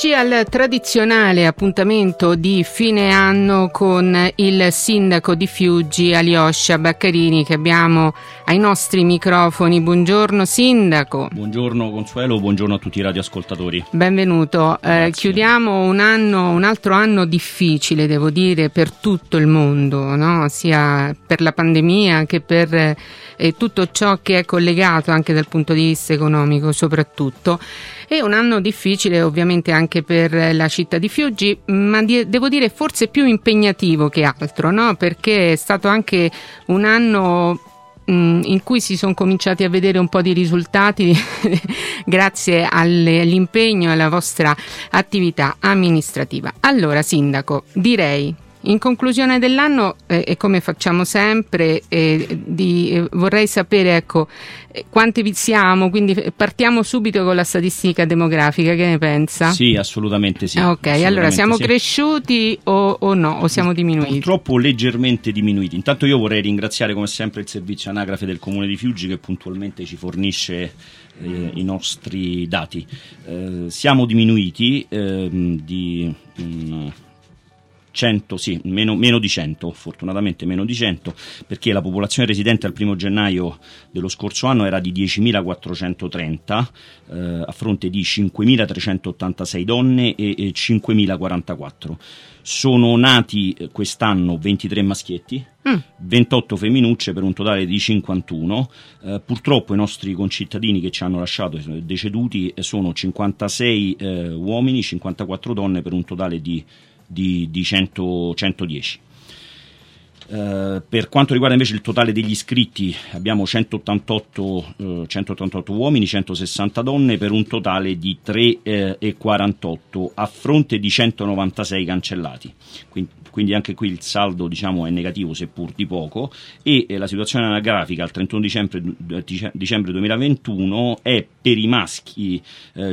Eccoci al tradizionale appuntamento di fine anno con il sindaco di Fiuggi, Alyosha Baccarini, che abbiamo ai nostri microfoni. Buongiorno sindaco. Buongiorno Consuelo, buongiorno a tutti i radioascoltatori. Benvenuto. Chiudiamo un altro anno difficile, devo dire, per tutto il mondo, no? Sia per la pandemia che per tutto ciò che è collegato anche dal punto di vista economico soprattutto. È un anno difficile ovviamente anche per la città di Fiuggi, ma devo dire forse più impegnativo che altro, no? Perché è stato anche un anno in cui si sono cominciati a vedere un po' di risultati grazie all'impegno e alla vostra attività amministrativa. Allora, sindaco, direi, in conclusione dell'anno, e come facciamo sempre, vorrei sapere, ecco, quanti vi siamo, quindi partiamo subito con la statistica demografica, che ne pensa? Sì, assolutamente sì. Ok, assolutamente allora siamo sì. Cresciuti o no, o siamo diminuiti? Purtroppo leggermente diminuiti. Intanto io vorrei ringraziare come sempre il servizio anagrafe del Comune di Fiuggi, che puntualmente ci fornisce i nostri dati. Siamo diminuiti di 100, sì, meno di 100, fortunatamente meno di 100, perché la popolazione residente al 1 gennaio dello scorso anno era di 10.430 a fronte di 5.386 donne e 5.044. Sono nati quest'anno 23 maschietti, 28 femminucce per un totale di 51. Purtroppo i nostri concittadini che ci hanno lasciato, deceduti, sono 56 uomini, 54 donne per un totale di 110. Per quanto riguarda invece il totale degli iscritti, abbiamo 188 uomini, 160 donne per un totale di 3,48 a fronte di 196 cancellati. Quindi anche qui il saldo, diciamo, è negativo, seppur di poco, e la situazione anagrafica al 31 dicembre 2021 è per i maschi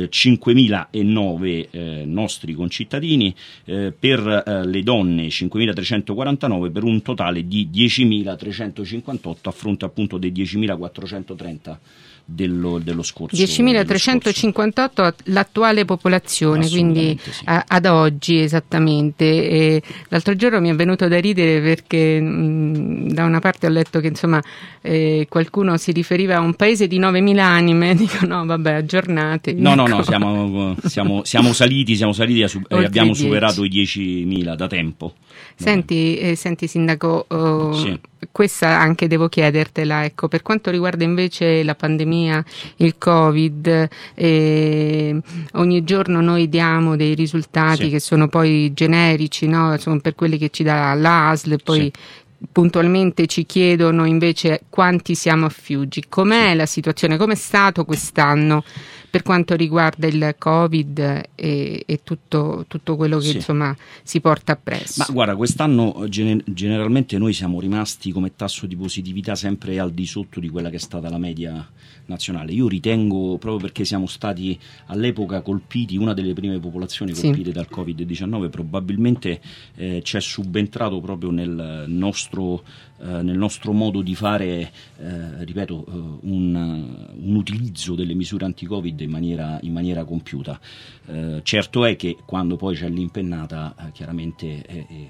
5.009 nostri concittadini, per le donne 5.349 per un totale di 10.358 a fronte appunto dei 10.430 dello scorso. 10.358 l'attuale popolazione, quindi sì. Ad oggi esattamente. E l'altro giorno mi è venuto da ridere perché da una parte ho letto che insomma qualcuno si riferiva a un paese di 9.000 anime, dico no vabbè, aggiornati. No, siamo saliti e abbiamo superato i 10.000 da tempo. Senti sindaco, sì. Questa anche devo chiedertela, ecco, per quanto riguarda invece la pandemia, il Covid, ogni giorno noi diamo dei risultati che sono poi generici, no? Sono per quelli che ci dà l'ASL, poi puntualmente ci chiedono invece quanti siamo a Fiuggi. Com'è la situazione? Com'è stato quest'anno per quanto riguarda il Covid e tutto quello che insomma si porta appresso? Ma guarda, quest'anno generalmente noi siamo rimasti come tasso di positività sempre al di sotto di quella che è stata la media nazionale. Io ritengo, proprio perché siamo stati all'epoca colpiti, una delle prime popolazioni colpite dal Covid-19, probabilmente c'è subentrato proprio nel nostro modo di fare, ripeto, un utilizzo delle misure anti-Covid in maniera compiuta. Certo è che quando poi c'è l'impennata, chiaramente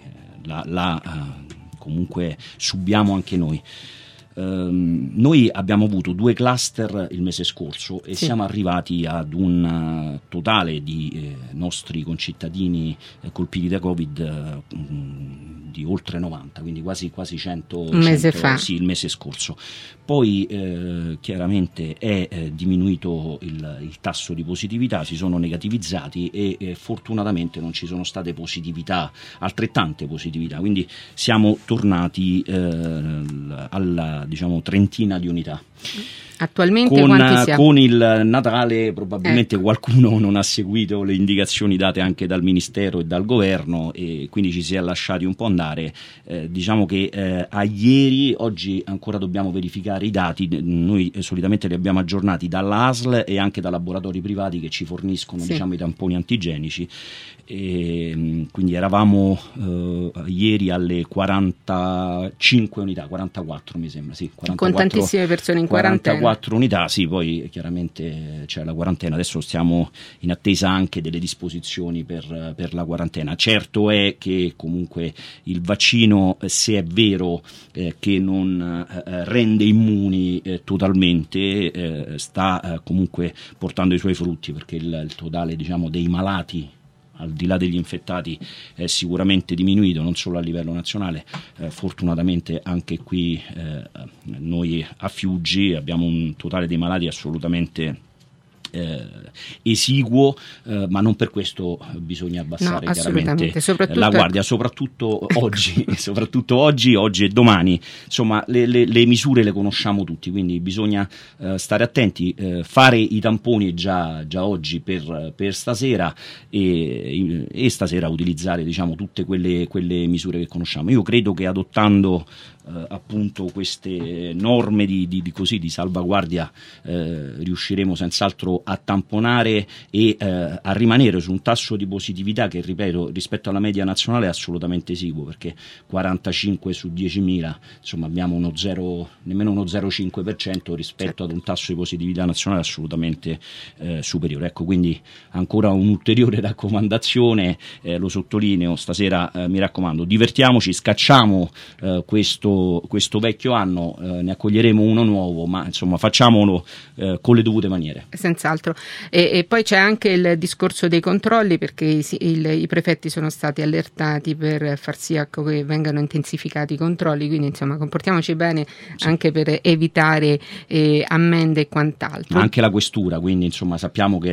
comunque subiamo anche noi. Noi abbiamo avuto 2 cluster il mese scorso e siamo arrivati ad un totale di nostri concittadini colpiti da Covid di oltre 90, quindi quasi 100 un mese fa. Sì, il mese scorso. Poi chiaramente è diminuito il tasso di positività, si sono negativizzati e fortunatamente non ci sono state altrettante positività, quindi siamo tornati alla, diciamo, trentina di unità. Attualmente quanti siamo? Con il Natale probabilmente qualcuno non ha seguito le indicazioni date anche dal Ministero e dal Governo e quindi ci si è lasciati un po' andare. Diciamo che a ieri, oggi ancora dobbiamo verificare i dati, noi solitamente li abbiamo aggiornati dalla ASL e anche da laboratori privati che ci forniscono diciamo, i tamponi antigenici. E quindi eravamo ieri alle 45 unità, 44 mi sembra, sì, 44, con tantissime persone in quarantena. 4 unità, sì, poi chiaramente c'è la quarantena, adesso stiamo in attesa anche delle disposizioni per la quarantena. Certo è che comunque il vaccino, se è vero che non rende immuni totalmente, sta comunque portando i suoi frutti, perché il totale, diciamo, dei malati al di là degli infettati è sicuramente diminuito, non solo a livello nazionale. Fortunatamente anche qui noi a Fiuggi abbiamo un totale dei malati assolutamente esiguo, ma non per questo bisogna abbassare chiaramente la guardia, soprattutto oggi e domani. Insomma, le misure le conosciamo tutti, quindi bisogna stare attenti, fare i tamponi già oggi per stasera e stasera utilizzare, diciamo, tutte quelle misure che conosciamo. Io credo che adottando appunto queste norme di salvaguardia riusciremo senz'alro a tamponare e a rimanere su un tasso di positività che, ripeto, rispetto alla media nazionale è assolutamente esiguo, perché 45 su 10.000, insomma, abbiamo nemmeno uno 0,5% rispetto ad un tasso di positività nazionale assolutamente superiore. Ecco, quindi ancora un'ulteriore raccomandazione, lo sottolineo stasera, mi raccomando, divertiamoci, scacciamo questo vecchio anno, ne accoglieremo uno nuovo, ma insomma facciamolo con le dovute maniere. Senz'altro. E poi c'è anche il discorso dei controlli, perché i prefetti sono stati allertati per far sì che vengano intensificati i controlli, quindi insomma comportiamoci bene, sì, anche per evitare ammende e quant'altro. Ma anche la questura, quindi insomma sappiamo che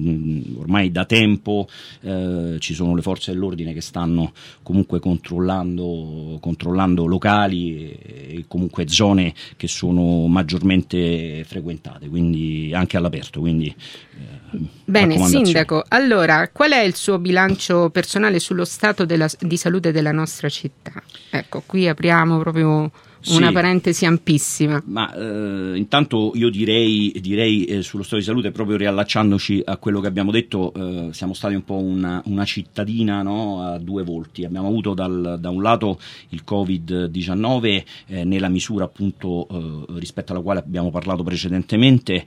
ormai da tempo ci sono le forze dell'ordine che stanno comunque controllando locali e comunque zone che sono maggiormente frequentate, quindi anche all'aperto. Quindi bene, sindaco, allora qual è il suo bilancio personale sullo stato di salute della nostra città? Ecco, qui apriamo proprio una parentesi ampissima. Ma intanto io direi sullo stato di salute, proprio riallacciandoci a quello che abbiamo detto, siamo stati un po' una cittadina, no, a due volti. Abbiamo avuto da un lato il Covid-19 nella misura appunto rispetto alla quale abbiamo parlato precedentemente,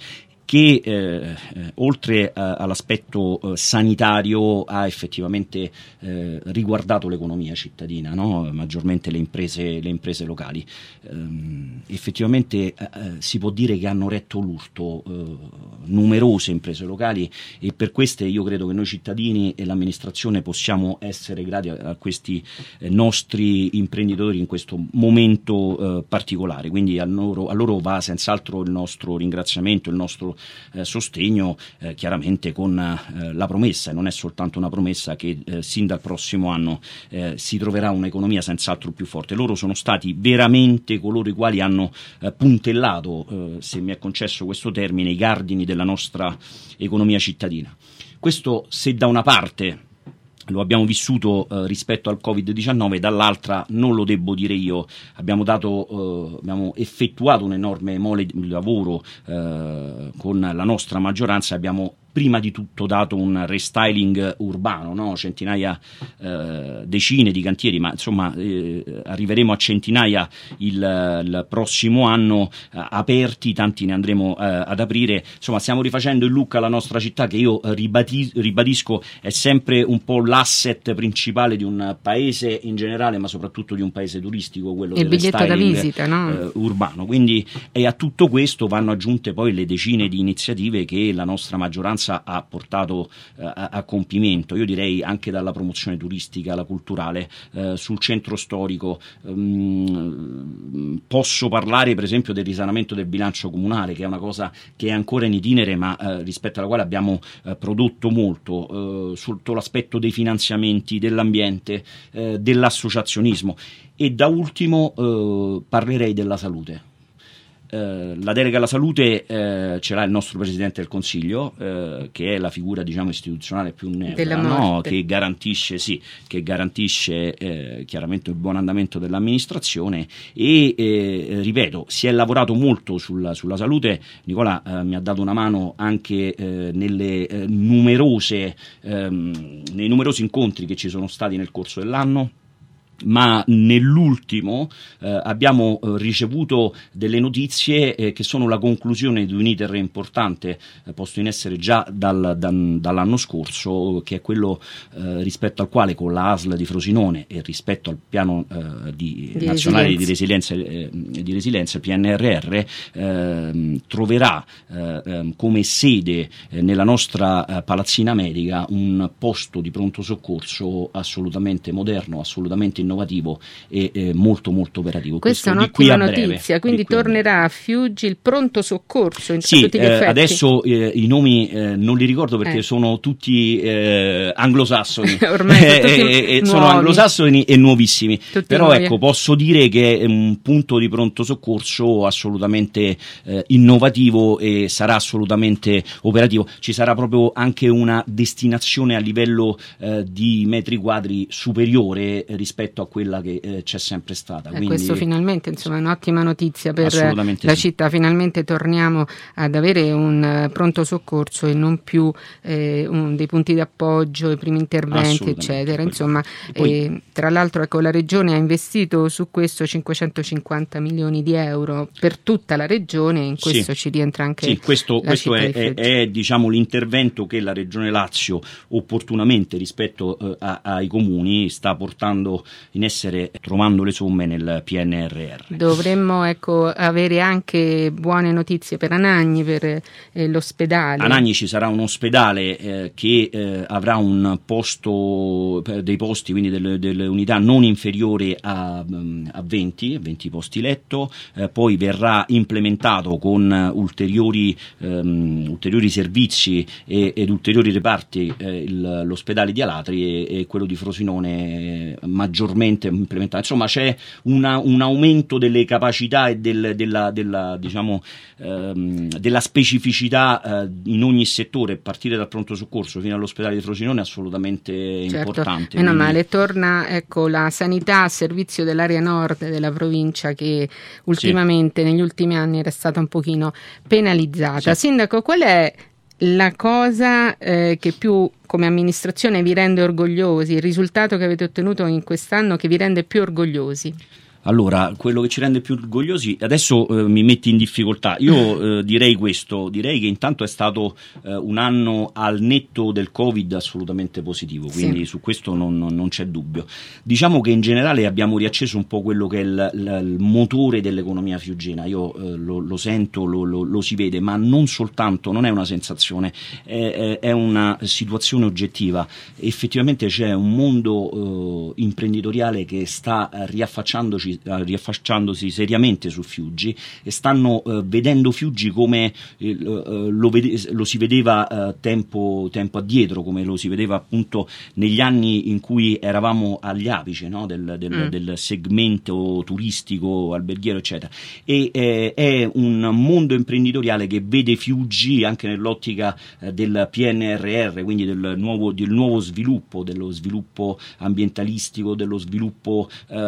che oltre all'aspetto sanitario ha effettivamente riguardato l'economia cittadina, no? Maggiormente le imprese locali. Effettivamente si può dire che hanno retto l'urto numerose imprese locali, e per queste io credo che noi cittadini e l'amministrazione possiamo essere grati a questi nostri imprenditori in questo momento particolare. Quindi a loro va senz'altro il nostro ringraziamento, il nostro sostegno, chiaramente con la promessa, e non è soltanto una promessa, che sin dal prossimo anno si troverà un'economia senz'altro più forte. Loro sono stati veramente coloro i quali hanno puntellato, se mi è concesso questo termine, i cardini della nostra economia cittadina. Questo, se da una parte lo abbiamo vissuto rispetto al Covid-19, dall'altra non lo debbo dire io, abbiamo effettuato un enorme mole di lavoro con la nostra maggioranza, abbiamo prima di tutto dato un restyling urbano, no? Centinaia, decine di cantieri, ma insomma arriveremo a centinaia il prossimo anno, aperti, tanti ne andremo ad aprire. Insomma, stiamo rifacendo il look alla nostra città, che io ribadisco è sempre un po' l'asset principale di un paese in generale, ma soprattutto di un paese turistico, quello del biglietto da visita, no? Urbano. Quindi a tutto questo vanno aggiunte poi le decine di iniziative che la nostra maggioranza ha portato a compimento, io direi anche dalla promozione turistica alla culturale, sul centro storico. Posso parlare per esempio del risanamento del bilancio comunale, che è una cosa che è ancora in itinere, ma rispetto alla quale abbiamo prodotto molto, sotto l'aspetto dei finanziamenti, dell'ambiente, dell'associazionismo, e da ultimo parlerei della salute. La delega alla salute ce l'ha il nostro Presidente del Consiglio, che è la figura, diciamo, istituzionale più neutra, no? che garantisce chiaramente il buon andamento dell'amministrazione, e ripeto, si è lavorato molto sulla salute. Nicola mi ha dato una mano anche nei numerosi incontri che ci sono stati nel corso dell'anno. ma nell'ultimo abbiamo ricevuto delle notizie che sono la conclusione di un iter importante posto in essere già dall'anno scorso, che è quello rispetto al quale con la ASL di Frosinone e rispetto al piano nazionale di resilienza, il PNRR, troverà come sede nella nostra palazzina medica un posto di pronto soccorso assolutamente moderno, assolutamente innovativo e molto molto operativo. Questa è un'ottima notizia, quindi tornerà a Fiuggi il pronto soccorso sì, tutti gli effetti. Adesso i nomi non li ricordo perché sono tutti anglosassoni ormai sono anglosassoni e nuovissimi, tutti però nuovi. Ecco, posso dire che è un punto di pronto soccorso assolutamente innovativo e sarà assolutamente operativo. Ci sarà proprio anche una destinazione a livello di metri quadri superiore rispetto a quella che c'è sempre stata. Quindi, questo finalmente insomma è un'ottima notizia per la città, finalmente torniamo ad avere un pronto soccorso e non più dei punti d'appoggio, i primi interventi eccetera, insomma poi, tra l'altro ecco, la regione ha investito su questo 550 milioni di euro per tutta la regione, in questo ci rientra anche questo è diciamo l'intervento che la regione Lazio opportunamente rispetto ai comuni sta portando in essere, trovando le somme nel PNRR. Dovremmo avere anche buone notizie per Anagni, per l'ospedale. Anagni ci sarà un ospedale che avrà un posto, dei posti, quindi delle unità non inferiori a 20 posti letto, poi verrà implementato con ulteriori servizi ed ulteriori reparti l'ospedale di Alatri e quello di Frosinone maggiormente implementato. Insomma c'è un aumento delle capacità e della specificità in ogni settore, a partire dal pronto soccorso fino all'ospedale di Frosinone, importante. Meno male, torna la sanità a servizio dell'area nord della provincia che ultimamente negli ultimi anni era stata un pochino penalizzata. Sindaco, qual è la cosa che più come amministrazione vi rende orgogliosi, il risultato che avete ottenuto in quest'anno che vi rende più orgogliosi? Allora, quello che ci rende più orgogliosi, adesso mi metti in difficoltà, io direi che intanto è stato un anno al netto del Covid assolutamente positivo, quindi su questo non c'è dubbio. Diciamo che in generale abbiamo riacceso un po' quello che è il motore dell'economia fiuggina, io lo sento, lo si vede, ma non soltanto, non è una sensazione, è una situazione oggettiva. Effettivamente c'è un mondo imprenditoriale che sta riaffacciandosi seriamente su Fiuggi e stanno vedendo Fiuggi come lo si vedeva tempo addietro, come lo si vedeva appunto negli anni in cui eravamo agli apici, no? del segmento turistico, alberghiero eccetera, e è un mondo imprenditoriale che vede Fiuggi anche nell'ottica del PNRR, quindi del nuovo sviluppo, dello sviluppo ambientalistico, dello sviluppo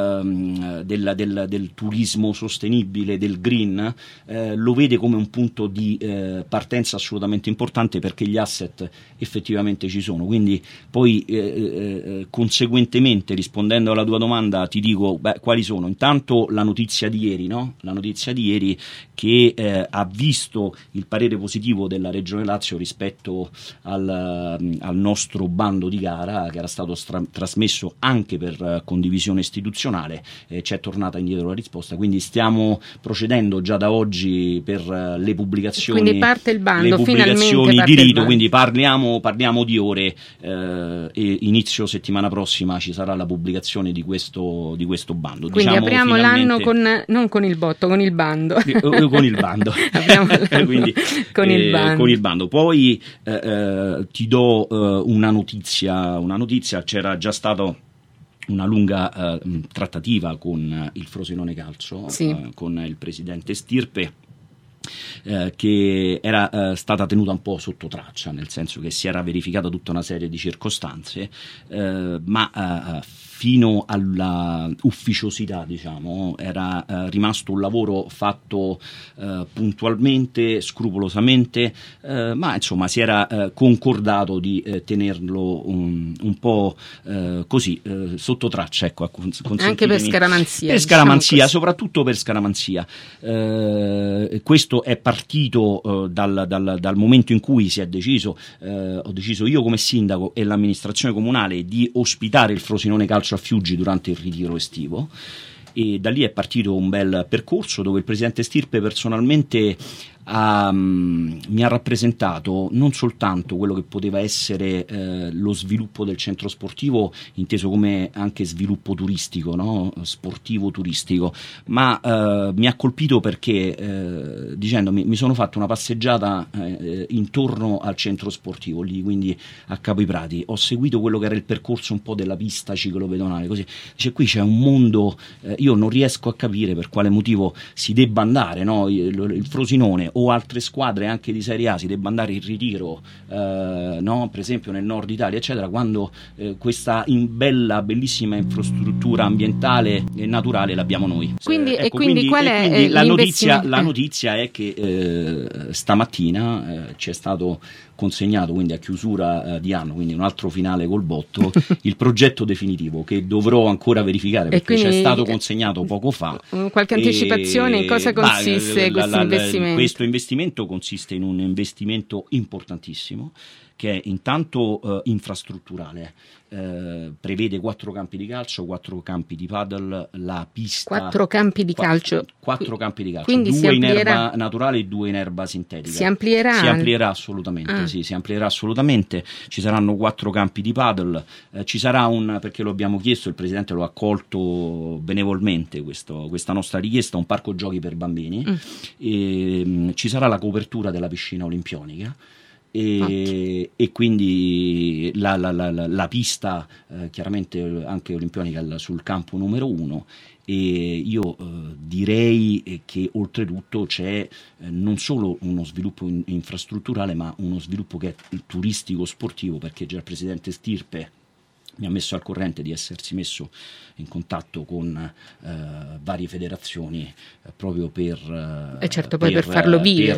del turismo sostenibile, del green, lo vede come un punto di partenza assolutamente importante, perché gli asset effettivamente ci sono. Quindi poi conseguentemente, rispondendo alla tua domanda, ti dico quali sono. Intanto la notizia di ieri, no? La notizia di ieri che ha visto il parere positivo della Regione Lazio rispetto al nostro bando di gara, che era stato trasmesso anche per condivisione istituzionale, c'è tornata indietro la risposta, quindi stiamo procedendo già da oggi per le pubblicazioni. Quindi parte il bando, finalmente di rito, quindi parliamo di ore, e inizio settimana prossima ci sarà la pubblicazione di questo bando. Quindi apriamo l'anno non con il botto, con il bando. Con il bando. Quindi, con il bando. Poi ti do una notizia, c'era già stato una lunga trattativa con il Frosinone Calcio, con il presidente Stirpe, che era stata tenuta un po' sotto traccia, nel senso che si era verificata tutta una serie di circostanze, ma fino alla ufficiosità, diciamo, era rimasto un lavoro fatto puntualmente, scrupolosamente, ma insomma si era concordato di tenerlo un po' così sotto traccia, ecco, anche per scaramanzia. Per scaramanzia, diciamo, soprattutto per scaramanzia. Questo è partito dal momento in cui si è deciso, ho deciso io come sindaco e l'amministrazione comunale di ospitare il Frosinone Calcio a Fiuggi durante il ritiro estivo, e da lì è partito un bel percorso dove il presidente Stirpe personalmente mi ha rappresentato non soltanto quello che poteva essere lo sviluppo del centro sportivo, inteso come anche sviluppo turistico, no? Sportivo turistico, ma mi ha colpito perché dicendomi, mi sono fatto una passeggiata intorno al centro sportivo lì, quindi a Capo I Prati, ho seguito quello che era il percorso un po' della pista ciclopedonale, così dice, qui c'è un mondo, io non riesco a capire per quale motivo si debba andare, no? Il Frosinone o altre squadre anche di Serie A si debba andare in ritiro, no? Per esempio nel nord Italia eccetera, quando questa bellissima infrastruttura ambientale e naturale l'abbiamo noi. Quindi la notizia è che stamattina ci è stato consegnato, quindi a chiusura di anno, quindi un altro finale col botto, il progetto definitivo che dovrò ancora verificare perché ci è stato consegnato poco fa. Qualche anticipazione? In cosa consiste questo investimento? Questo investimento consiste in un investimento importantissimo che è intanto infrastrutturale, prevede 4 campi di calcio, 4 campi di paddle, la pista 4 campi di calcio, 4 campi di calcio, quindi 2 in erba naturale e 2 in erba sintetica. Si amplierà assolutamente, sì, si amplierà assolutamente. Ci saranno 4 campi di paddle, ci sarà perché lo abbiamo chiesto, il presidente lo ha accolto benevolmente questa nostra richiesta, un parco giochi per bambini, e ci sarà la copertura della piscina olimpionica. E quindi la pista chiaramente anche olimpionica sul campo numero 1, e io direi che oltretutto c'è non solo uno sviluppo infrastrutturale ma uno sviluppo che è turistico sportivo, perché già il presidente Stirpe mi ha messo al corrente di essersi messo in contatto con varie federazioni proprio per farlo vivere,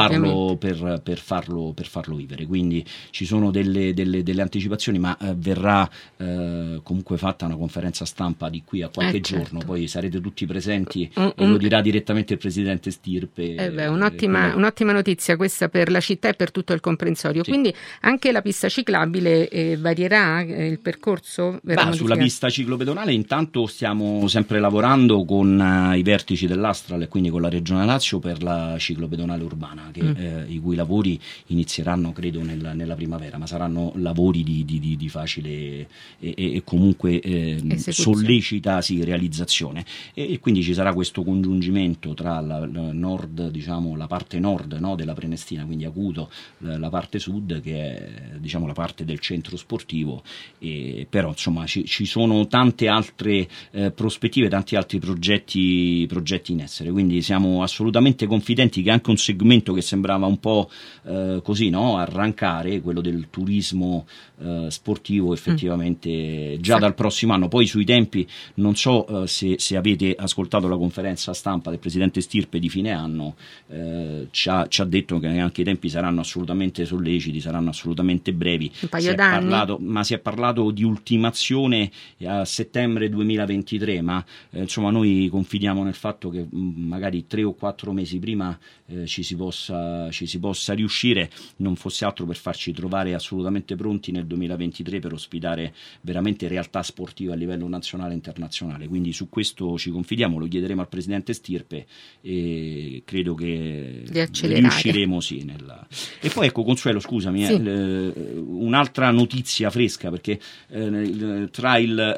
per farlo vivere. Quindi ci sono delle anticipazioni, ma verrà comunque fatta una conferenza stampa di qui a qualche giorno, poi sarete tutti presenti e lo dirà direttamente il presidente Stirpe. Un'ottima notizia questa per la città e per tutto il comprensorio. Sì. Quindi anche la pista ciclabile varierà il percorso? Sulla pista ciclopedonale intanto stiamo sempre lavorando con i vertici dell'Astral e quindi con la Regione Lazio per la ciclopedonale urbana, i cui lavori inizieranno credo nella primavera, ma saranno lavori di facile e comunque sollecita realizzazione, e quindi ci sarà questo congiungimento tra la nord, diciamo la parte nord, no, della Prenestina, quindi Acuto, la parte sud che è diciamo la parte del centro sportivo, però insomma ci sono tante altre prospettive, tanti altri progetti in essere, quindi siamo assolutamente confidenti che anche un segmento che sembrava un po' così, no, arrancare, quello del turismo sportivo, effettivamente già dal prossimo anno. Poi sui tempi non so se avete ascoltato la conferenza stampa del presidente Stirpe di fine anno, ci ha detto che anche i tempi saranno assolutamente solleciti, saranno assolutamente brevi. Un paio d'anni. Ma si è parlato di ultimazione a settembre 2023, ma insomma noi confidiamo nel fatto che magari 3 o 4 mesi prima ci si possa riuscire, non fosse altro per farci trovare assolutamente pronti nel 2023 per ospitare veramente realtà sportive a livello nazionale e internazionale. Quindi su questo ci confidiamo, lo chiederemo al presidente Stirpe e credo che riusciremo E poi ecco, Consuelo, scusami, un'altra notizia fresca, perché tra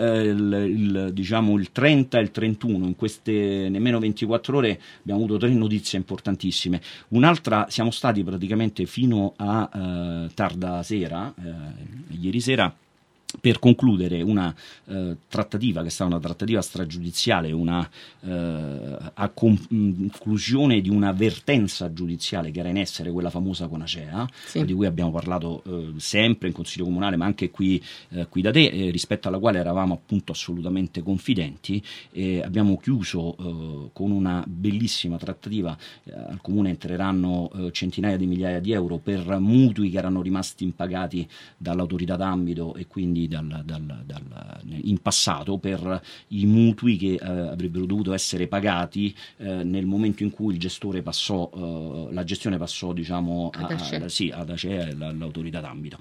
il 30 e il 31, in queste nemmeno 24 ore, abbiamo avuto 3 notizie importantissime. Un'altra, siamo stati praticamente fino a tarda sera, ieri sera, per concludere una trattativa che è stata una trattativa stragiudiziale, a conclusione di una vertenza giudiziale che era in essere, quella famosa con Acea, sì, di cui abbiamo parlato sempre in Consiglio Comunale, ma anche qui da te, rispetto alla quale eravamo appunto assolutamente confidenti. Abbiamo chiuso con una bellissima trattativa. Al Comune entreranno centinaia di migliaia di euro per mutui che erano rimasti impagati dall'autorità d'ambito e quindi in passato, per i mutui che avrebbero dovuto essere pagati nel momento in cui il gestore passò, la gestione passò, diciamo, ad Acea, l'autorità d'ambito,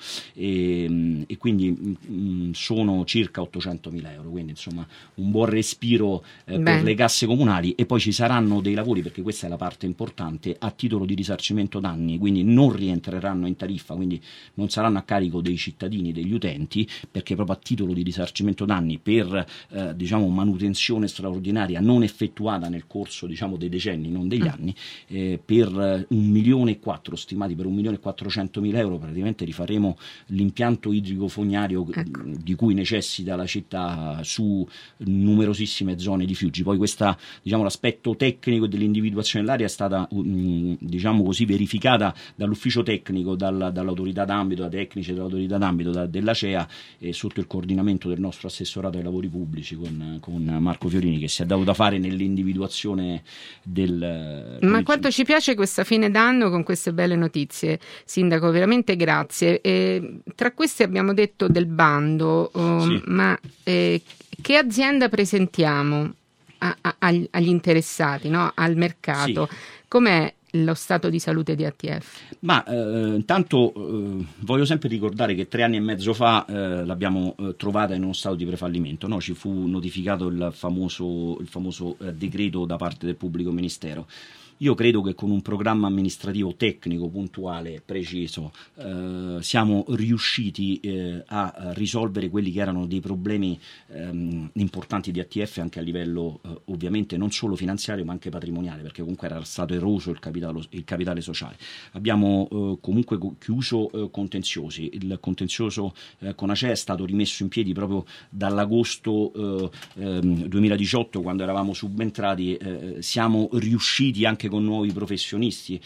e quindi sono circa 800.000 euro, quindi insomma un buon respiro per le casse comunali. E poi ci saranno dei lavori, perché questa è la parte importante, a titolo di risarcimento danni, quindi non rientreranno in tariffa, quindi non saranno a carico dei cittadini, degli utenti, perché proprio a titolo di risarcimento danni per diciamo manutenzione straordinaria non effettuata nel corso, diciamo, dei decenni, non degli anni, per 1,4 milioni, stimati per 1.400.000 euro, praticamente rifaremo l'impianto idrico fognario, ecco, di cui necessita la città su numerosissime zone di Fiuggi. Poi questa, diciamo, l'aspetto tecnico dell'individuazione dell'area è stata diciamo così verificata dall'ufficio tecnico, dall'autorità d'ambito, da tecnici dell'autorità d'ambito, dell'Acea, sotto il coordinamento del nostro assessorato ai lavori pubblici con Marco Fiorini, che si è dato da fare nell'individuazione del... Ma quanto ci piace questa fine d'anno con queste belle notizie, Sindaco, veramente grazie. Tra queste abbiamo detto del bando, sì, ma che azienda presentiamo agli interessati, no? Al mercato? Sì. Com'è lo stato di salute di ATF? Ma intanto voglio sempre ricordare che 3 anni e mezzo fa l'abbiamo trovata in uno stato di prefallimento, no? Ci fu notificato il famoso decreto da parte del pubblico ministero. Io credo che con un programma amministrativo tecnico, puntuale, preciso, siamo riusciti a risolvere quelli che erano dei problemi importanti di ATF, anche a livello ovviamente non solo finanziario ma anche patrimoniale, perché comunque era stato eroso il capitale sociale. Abbiamo comunque chiuso contenziosi. Il contenzioso con Acea è stato rimesso in piedi proprio dall'agosto 2018, quando eravamo subentrati. Siamo riusciti anche con nuovi professionisti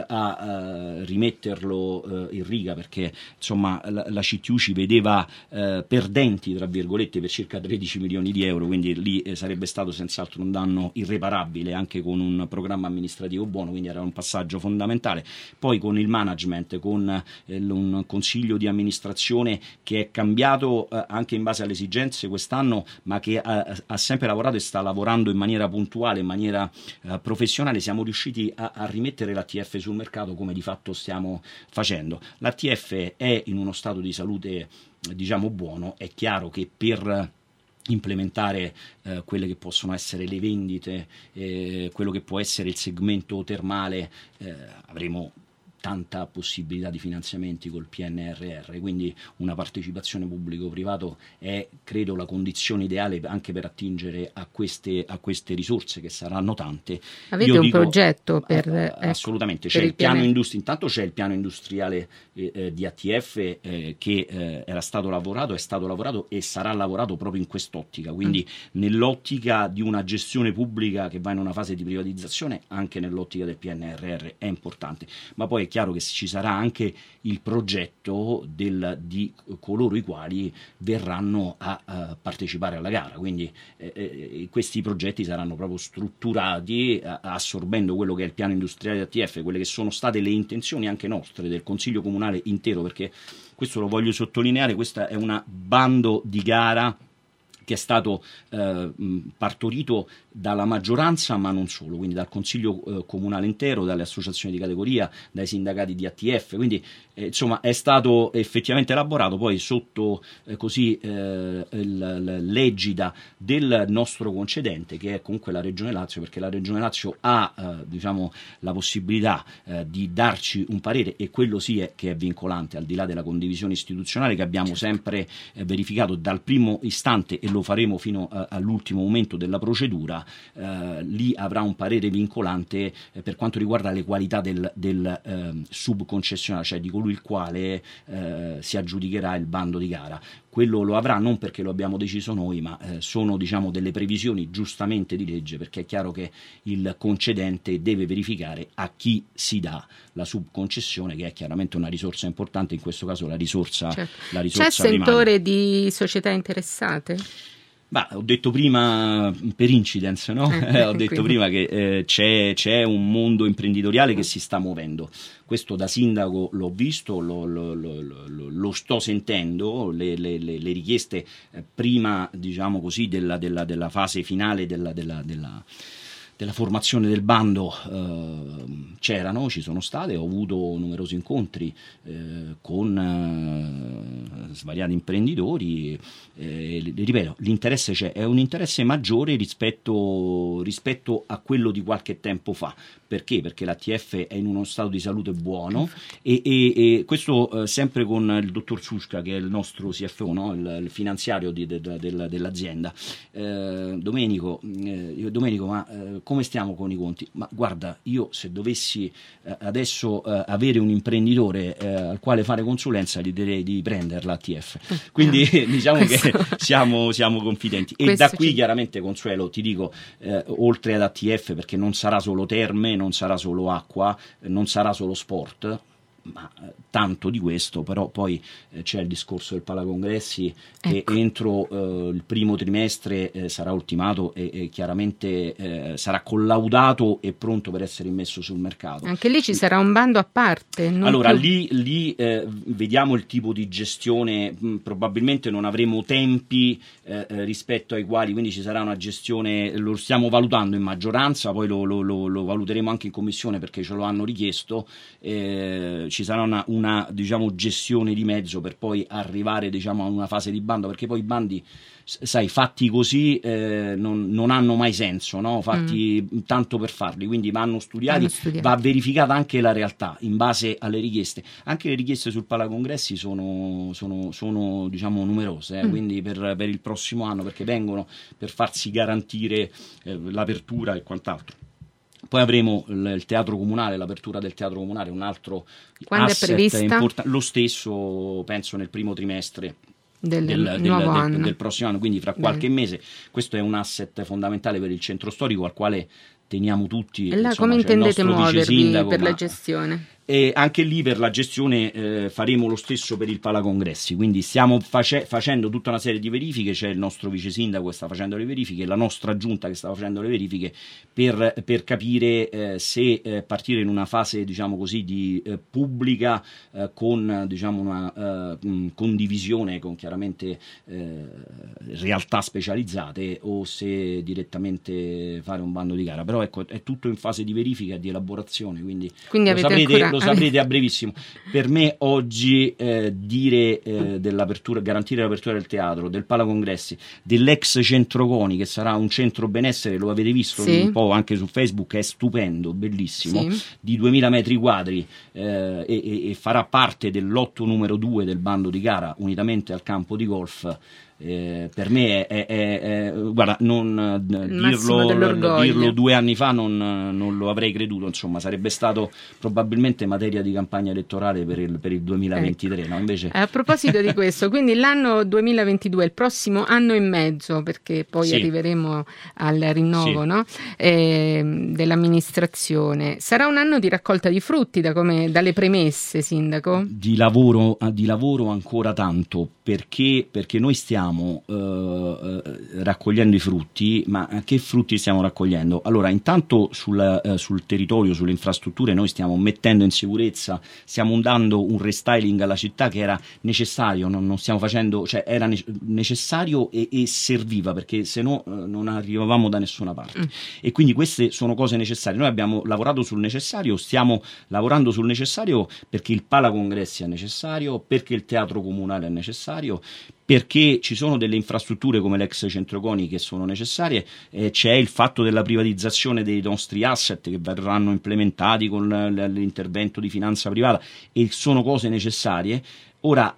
a rimetterlo in riga, perché insomma la CTU ci vedeva perdenti, tra virgolette, per circa 13 milioni di euro, quindi lì sarebbe stato senz'altro un danno irreparabile anche con un programma amministrativo buono, quindi era un passaggio fondamentale. Poi con il management, con un consiglio di amministrazione che è cambiato anche in base alle esigenze quest'anno, ma che ha sempre lavorato e sta lavorando in maniera puntuale, in maniera professionale, siamo riusciti a rimettere l'ATF sul mercato, come di fatto stiamo facendo. L'ATF è in uno stato di salute, diciamo, buono. È chiaro che per implementare quelle che possono essere le vendite, quello che può essere il segmento termale, avremo tanta possibilità di finanziamenti col PNRR, quindi una partecipazione pubblico-privato è, credo, la condizione ideale anche per attingere a queste risorse, che saranno tante. Avete un progetto per assolutamente, c'è il piano intanto c'è il piano industriale di ATF che è stato lavorato e sarà lavorato proprio in quest'ottica, quindi nell'ottica di una gestione pubblica che va in una fase di privatizzazione, anche nell'ottica del PNRR è importante, ma poi è chiaro che ci sarà anche il progetto di coloro i quali verranno a partecipare alla gara, quindi questi progetti saranno proprio strutturati assorbendo quello che è il piano industriale di ATF, quelle che sono state le intenzioni anche nostre, del Consiglio Comunale intero, perché questo lo voglio sottolineare, questa è una bando di gara che è stato partorito dalla maggioranza, ma non solo, quindi dal Consiglio Comunale intero, dalle associazioni di categoria, dai sindacati di ATF, quindi insomma è stato effettivamente elaborato poi sotto l'egida del nostro concedente, che è comunque la Regione Lazio, perché la Regione Lazio ha diciamo la possibilità di darci un parere, e quello sì che è vincolante, al di là della condivisione istituzionale che abbiamo sempre verificato dal primo istante, e lo faremo fino all'ultimo momento della procedura. Lì avrà un parere vincolante per quanto riguarda le qualità del subconcessionario, cioè di colui il quale si aggiudicherà il bando di gara. quello lo avrà non perché lo abbiamo deciso noi, ma sono diciamo delle previsioni giustamente di legge, perché è chiaro che il concedente deve verificare a chi si dà la subconcessione, che è chiaramente una risorsa importante, in questo caso la risorsa, certo. La risorsa C'è primaria. sentore di società interessate? Ho detto prima per incidence, no? Ho detto prima che c'è un mondo imprenditoriale che si sta muovendo. Questo da sindaco l'ho visto, lo sto sentendo, le richieste prima, diciamo così, della fase finale della formazione del bando ci sono state, ho avuto numerosi incontri con svariati imprenditori, ripeto, l'interesse c'è, è un interesse maggiore rispetto a quello di qualche tempo fa. Perché? Perché l'ATF è in uno stato di salute buono e questo sempre con il dottor Susca, che è il nostro CFO, no? il finanziario dell'azienda. Domenico, ma come stiamo con i conti? Ma guarda, io se dovessi adesso avere un imprenditore al quale fare consulenza, gli direi di prendere l'ATF. Quindi diciamo che siamo confidenti. E da qui chiaramente, Consuelo, ti dico, oltre ad ATF, perché non sarà solo terme, non sarà solo acqua, non sarà solo sport, ma tanto di questo, però poi c'è il discorso del Palacongressi che entro il primo trimestre sarà ultimato e chiaramente sarà collaudato e pronto per essere immesso sul mercato. Anche lì ci sarà un bando a parte? Allora lì vediamo il tipo di gestione, probabilmente non avremo tempi rispetto ai quali, quindi ci sarà una gestione, lo stiamo valutando in maggioranza, poi lo valuteremo anche in commissione perché ce lo hanno richiesto. Ci sarà una diciamo gestione di mezzo per poi arrivare diciamo a una fase di bando, perché poi i bandi, sai, fatti così non hanno mai senso, no? Fatti tanto per farli, quindi vanno studiati, va verificata anche la realtà in base alle richieste. Anche le richieste sul Palacongressi sono diciamo numerose, quindi per il prossimo anno, perché vengono per farsi garantire l'apertura e quant'altro. Poi avremo il teatro comunale, l'apertura del teatro comunale, un altro Quando asset è prevista? importante, lo stesso penso nel primo trimestre del prossimo anno, quindi fra qualche mese. Questo è un asset fondamentale per il centro storico al quale teniamo tutti. E là come intendete muovervi per la gestione? E anche lì per la gestione faremo lo stesso per il Palacongressi, quindi stiamo facendo tutta una serie di verifiche, c'è il nostro vice sindaco che sta facendo le verifiche, la nostra giunta che sta facendo le verifiche per capire se partire in una fase diciamo così di pubblica con diciamo una condivisione con chiaramente realtà specializzate o se direttamente fare un bando di gara, però ecco è tutto in fase di verifica e di elaborazione, quindi lo saprete a brevissimo. Per me oggi dire dell'apertura, garantire l'apertura del teatro, del Palacongressi, dell'ex centro CONI che sarà un centro benessere, lo avete visto un po' anche su Facebook, è stupendo, bellissimo, di 2000 metri quadri e farà parte dell'otto numero 2 del bando di gara unitamente al campo di golf. Per me guarda, dirlo 2 anni fa non lo avrei creduto, insomma sarebbe stato probabilmente materia di campagna elettorale per il 2023, no? Invece... A proposito di questo, quindi l'anno 2022, il prossimo anno e mezzo, perché poi arriveremo al rinnovo no? Dell'amministrazione, sarà un anno di raccolta di frutti dalle premesse, Sindaco? Di lavoro ancora tanto, perché noi stiamo raccogliendo i frutti, ma che frutti stiamo raccogliendo? Allora, intanto sul territorio, sulle infrastrutture, noi stiamo mettendo in sicurezza, stiamo dando un restyling alla città che era necessario, non stiamo facendo, cioè era necessario e serviva, perché se no non arrivavamo da nessuna parte. E quindi queste sono cose necessarie. Noi abbiamo lavorato sul necessario, stiamo lavorando sul necessario perché il Palacongressi è necessario, perché il teatro comunale è necessario, perché ci sono delle infrastrutture come l'ex centro CONI che sono necessarie, c'è il fatto della privatizzazione dei nostri asset che verranno implementati con l'intervento di finanza privata e sono cose necessarie. Ora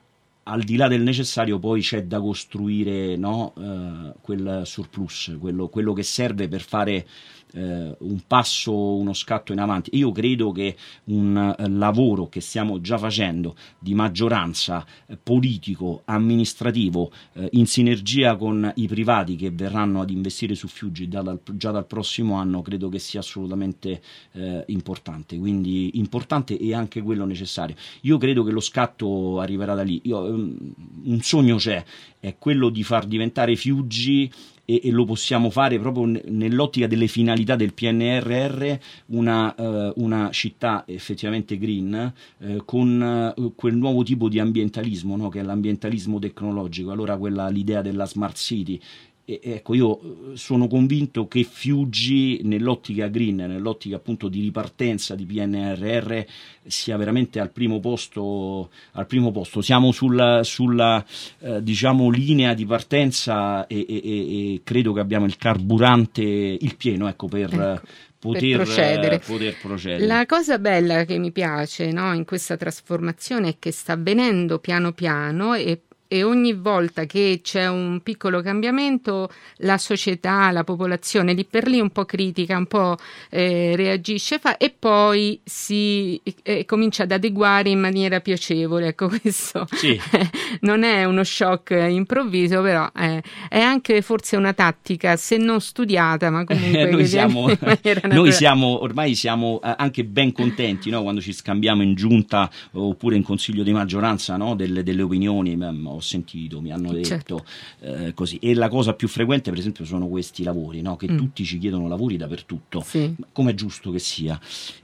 al di là del necessario poi c'è da costruire, no? Quel surplus, quello che serve per fare un passo, uno scatto in avanti. Io credo che un lavoro che stiamo già facendo di maggioranza politico, amministrativo, in sinergia con i privati che verranno ad investire su Fiuggi già dal prossimo anno, credo che sia assolutamente importante, quindi importante e anche quello necessario. Io credo che lo scatto arriverà da lì. Un sogno c'è, è quello di far diventare Fiuggi, e lo possiamo fare proprio nell'ottica delle finalità del PNRR, una città effettivamente green, con quel nuovo tipo di ambientalismo, no? Che è l'ambientalismo tecnologico, allora l'idea della smart city. Ecco, io sono convinto che Fiuggi nell'ottica green, nell'ottica appunto di ripartenza di PNRR, sia veramente al primo posto. Siamo sulla diciamo linea di partenza e credo che abbiamo il carburante, il pieno, ecco, per poter procedere. La cosa bella che mi piace, no, in questa trasformazione è che sta avvenendo piano piano e ogni volta che c'è un piccolo cambiamento la società, la popolazione lì per lì un po' critica, un po' reagisce e poi si comincia ad adeguare in maniera piacevole. Ecco, questo sì. Non è uno shock improvviso, però è anche forse una tattica, se non studiata, ma comunque noi ormai siamo anche ben contenti, no? Quando ci scambiamo in giunta oppure in consiglio di maggioranza, no? delle opinioni. Ho sentito, mi hanno detto, certo. Così. E la cosa più frequente, per esempio, sono questi lavori, no? Che tutti ci chiedono lavori dappertutto, sì. Come è giusto che sia.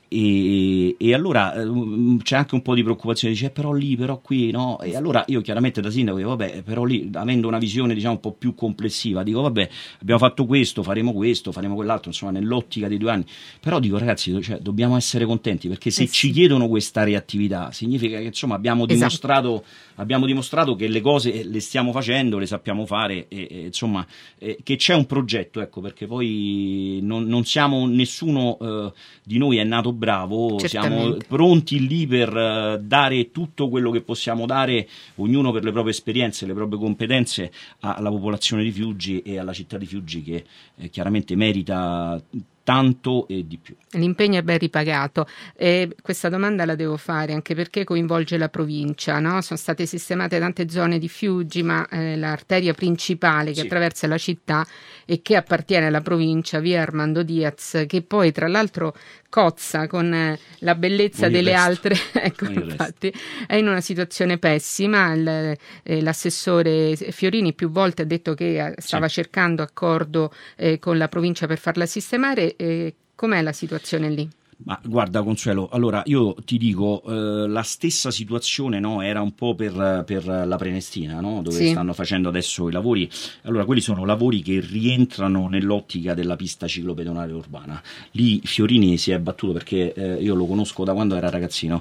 E allora c'è anche un po' di preoccupazione, dice però lì, però qui, no? E allora io chiaramente da sindaco dico vabbè, però lì, avendo una visione diciamo un po' più complessiva, dico vabbè, abbiamo fatto questo, faremo quell'altro, insomma nell'ottica dei 2 anni, però dico ragazzi, cioè, dobbiamo essere contenti, perché se ci chiedono questa reattività significa che insomma abbiamo dimostrato che le cose le stiamo facendo, le sappiamo fare e insomma che c'è un progetto, ecco, perché poi non siamo, nessuno di noi è nato bravo, certamente. Siamo pronti lì per dare tutto quello che possiamo dare, ognuno per le proprie esperienze, le proprie competenze, alla popolazione di Fiuggi e alla città di Fiuggi, che chiaramente merita tanto e di più. L'impegno è ben ripagato. Questa domanda la devo fare anche perché coinvolge la provincia, no? Sono state sistemate tante zone di Fiuggi, ma l'arteria principale che attraversa la città e che appartiene alla provincia, via Armando Diaz, che poi tra l'altro cozza con la bellezza delle altre, ecco, infatti è in una situazione pessima. L'assessore Fiorini più volte ha detto che stava cercando accordo con la provincia per farla sistemare. Com'è la situazione lì? Ma guarda Consuelo, allora io ti dico, la stessa situazione, no, era un po' per la Prenestina, no, dove stanno facendo adesso i lavori. Allora quelli sono lavori che rientrano nell'ottica della pista ciclopedonale urbana. Lì Fiorini si è battuto perché io lo conosco da quando era ragazzino,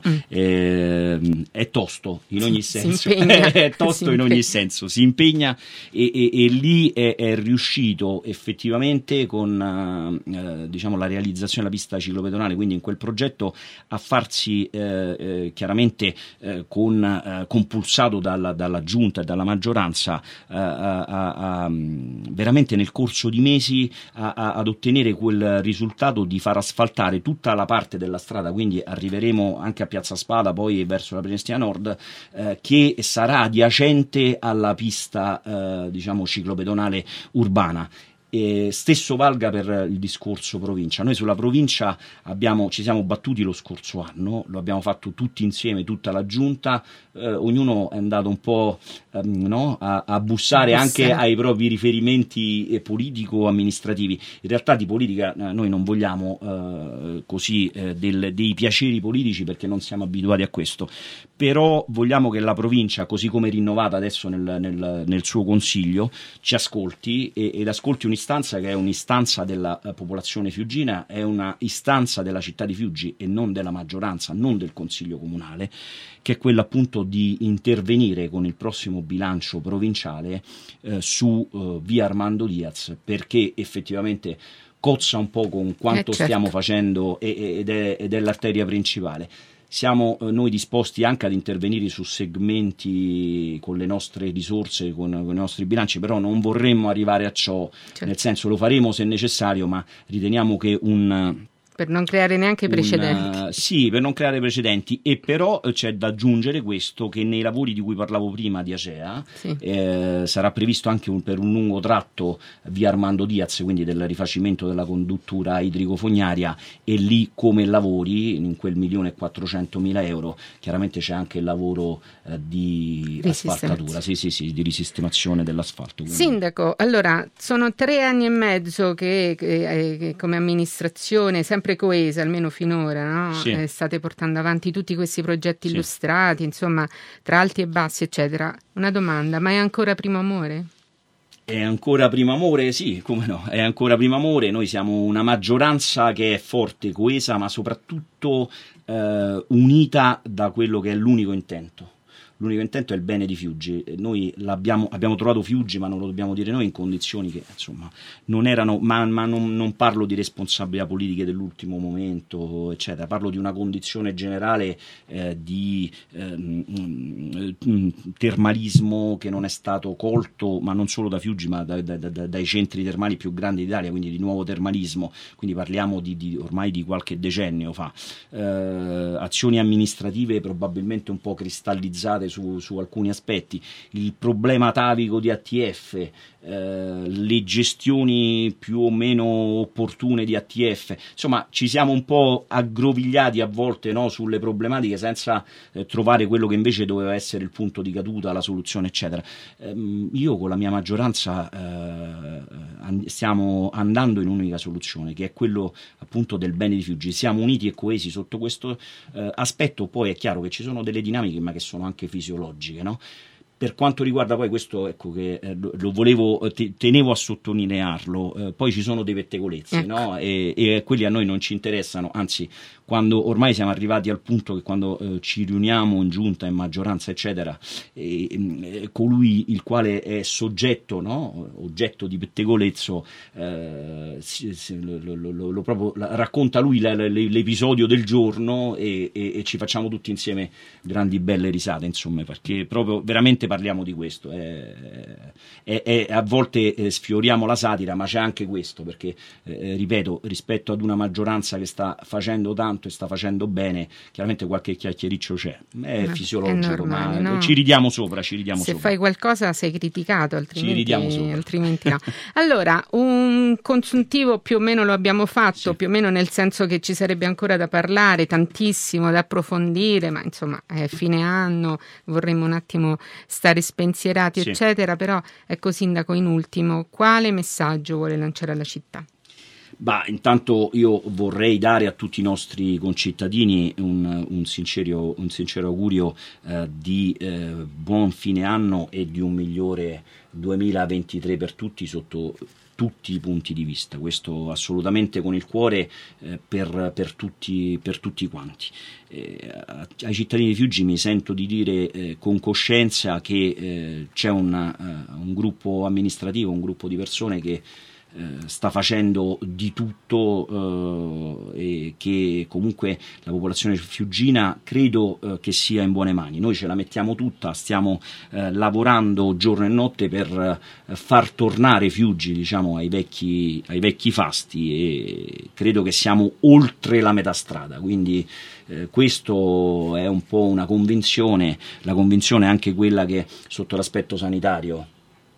è tosto in ogni senso, è tosto in ogni senso, si impegna e lì è riuscito effettivamente con diciamo la realizzazione della pista ciclopedonale, quindi in quel progetto, a farsi chiaramente compulsato dalla giunta e dalla maggioranza veramente nel corso di mesi ad ottenere quel risultato di far asfaltare tutta la parte della strada, quindi arriveremo anche a Piazza Spada, poi verso la Prenestina Nord, che sarà adiacente alla pista diciamo ciclopedonale urbana. Stesso valga per il discorso provincia. Noi sulla provincia ci siamo battuti lo scorso anno, lo abbiamo fatto tutti insieme, tutta la giunta, ognuno è andato un po' a bussare anche ai propri riferimenti politico-amministrativi. In realtà di politica noi non vogliamo così dei piaceri politici, perché non siamo abituati a questo, però vogliamo che la provincia, così come rinnovata adesso nel suo consiglio, ci ascolti ed ascolti un'istanza che è un'istanza della popolazione fiuggina, è una istanza della città di Fiuggi e non della maggioranza, non del consiglio comunale, che è quella appunto di intervenire con il prossimo bilancio provinciale su via Armando Diaz, perché effettivamente cozza un po' con quanto stiamo facendo ed è l'arteria principale. siamo noi disposti anche ad intervenire su segmenti con le nostre risorse, con i nostri bilanci, però non vorremmo arrivare a ciò, certo. Nel senso, lo faremo se necessario, ma riteniamo che per non creare neanche precedenti. Sì, per non creare precedenti, e però c'è da aggiungere questo, che nei lavori di cui parlavo prima di Acea sarà previsto anche per un lungo tratto via Armando Diaz, quindi del rifacimento della conduttura idrico-fognaria, e lì come lavori, in quel 1.400.000 euro, chiaramente c'è anche il lavoro di asfaltatura, sì, di risistemazione dell'asfalto. Quindi. Sindaco, allora, sono 3 anni e mezzo che come amministrazione, sempre coesa, almeno finora, no? Sì. State portando avanti tutti questi progetti illustrati, insomma, tra alti e bassi, eccetera. Una domanda, ma è ancora primo amore? È ancora primo amore? Sì, come no, è ancora primo amore. Noi siamo una maggioranza che è forte, coesa, ma soprattutto unita da quello che è l'unico intento. L'unico intento è il bene di Fiuggi. Noi abbiamo trovato Fiuggi, ma non lo dobbiamo dire noi, in condizioni che insomma non erano, ma non parlo di responsabilità politiche dell'ultimo momento, eccetera, parlo di una condizione generale di termalismo che non è stato colto, ma non solo da Fiuggi, ma dai centri termali più grandi d'Italia, quindi di nuovo termalismo, quindi parliamo ormai di qualche decennio fa. Azioni amministrative probabilmente un po' cristallizzate su alcuni aspetti, il problema atavico di ATF, le gestioni più o meno opportune di ATF, insomma ci siamo un po' aggrovigliati a volte, no, sulle problematiche senza trovare quello che invece doveva essere il punto di caduta, la soluzione, eccetera. Io con la mia maggioranza stiamo andando in un'unica soluzione, che è quello appunto del bene di Fiuggi. Siamo uniti e coesi sotto questo aspetto. Poi è chiaro che ci sono delle dinamiche, ma che sono anche fisiologiche, no? Per quanto riguarda poi questo, ecco, che lo volevo, tenevo a sottolinearlo, poi ci sono dei pettegolezzi, ecco. No? E quelli a noi non ci interessano, anzi, quando ormai siamo arrivati al punto che quando ci riuniamo in giunta, in maggioranza, eccetera, colui il quale è soggetto, no? Oggetto di pettegolezzo, proprio racconta lui l'episodio del giorno e ci facciamo tutti insieme grandi belle risate, insomma, perché proprio veramente parliamo di questo, a volte sfioriamo la satira, ma c'è anche questo, perché ripeto, rispetto ad una maggioranza che sta facendo tanto e sta facendo bene, chiaramente qualche chiacchiericcio c'è, è fisiologico, è normale, ma no? Ci ridiamo sopra. Se fai qualcosa sei criticato, altrimenti no. Allora, un consuntivo più o meno lo abbiamo fatto, più o meno, nel senso che ci sarebbe ancora da parlare, tantissimo da approfondire, ma insomma è fine anno, vorremmo un attimo stare spensierati, eccetera, però ecco, sindaco, in ultimo, quale messaggio vuole lanciare alla città? Intanto io vorrei dare a tutti i nostri concittadini un sincero augurio di buon fine anno e di un migliore 2023 per tutti, sotto tutti i punti di vista, questo assolutamente con il cuore, per tutti quanti. Ai cittadini di Fiuggi mi sento di dire con coscienza che c'è un gruppo amministrativo, un gruppo di persone che sta facendo di tutto e che comunque la popolazione fiuggina credo che sia in buone mani. Noi ce la mettiamo tutta, stiamo lavorando giorno e notte per far tornare Fiuggi, diciamo, ai vecchi fasti, e credo che siamo oltre la metà strada, quindi questo è un po' una convinzione, la convinzione è anche quella che sotto l'aspetto sanitario,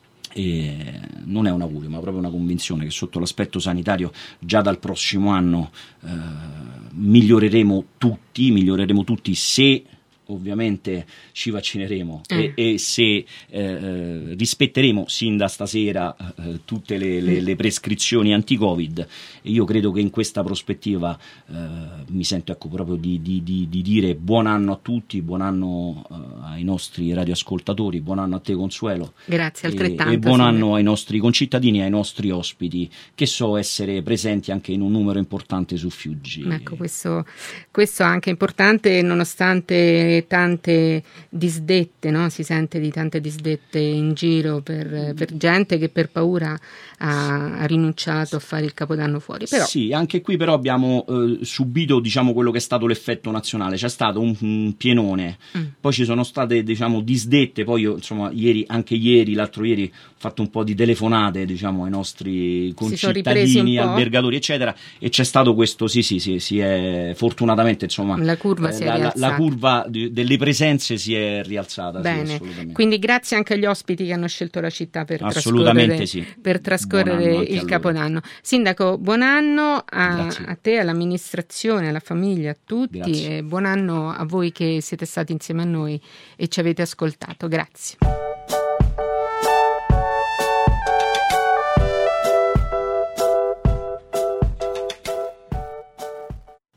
e non è un augurio ma proprio una convinzione, che sotto l'aspetto sanitario già dal prossimo anno miglioreremo tutti se ovviamente ci vaccineremo e se rispetteremo sin da stasera tutte le prescrizioni anti-Covid. E io credo che in questa prospettiva mi sento, ecco, proprio di dire buon anno a tutti, buon anno ai nostri radioascoltatori, buon anno a te, Consuelo. Grazie, altrettanto. E buon anno ai nostri concittadini e ai nostri ospiti, che so essere presenti anche in un numero importante su Fiuggi. Ecco, questo è anche importante, nonostante anche tante disdette, no? Si sente di tante disdette in giro per gente che per paura ha rinunciato a fare il Capodanno fuori. Però... Sì, anche qui però abbiamo subito, diciamo, quello che è stato l'effetto nazionale. C'è stato un pienone, poi ci sono state, diciamo, disdette. Poi io, insomma, l'altro ieri ho fatto un po' di telefonate, diciamo, ai nostri concittadini, albergatori, eccetera, e c'è stato questo, si è fortunatamente, insomma, la curva si è rialzata. La curva delle presenze si è rialzata. Bene, sì, quindi grazie anche agli ospiti che hanno scelto la città per trascorrere il Capodanno. Sindaco, buon anno a te, all'amministrazione, alla famiglia, a tutti. Grazie. E buon anno a voi che siete stati insieme a noi e ci avete ascoltato. Grazie.